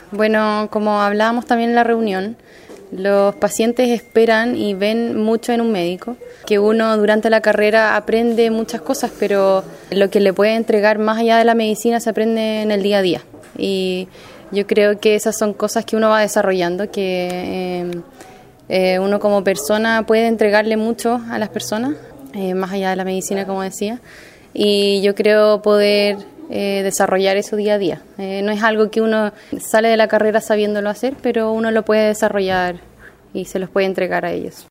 Bueno, como hablábamos también en la reunión, los pacientes esperan y ven mucho en un médico, que uno durante la carrera aprende muchas cosas, pero lo que le puede entregar más allá de la medicina se aprende en el día a día. Y yo creo que esas son cosas que uno va desarrollando, que uno como persona puede entregarle mucho a las personas, más allá de la medicina, como decía, y yo creo poder desarrollar eso día a día. No es algo que uno sale de la carrera sabiéndolo hacer, pero uno lo puede desarrollar y se los puede entregar a ellos.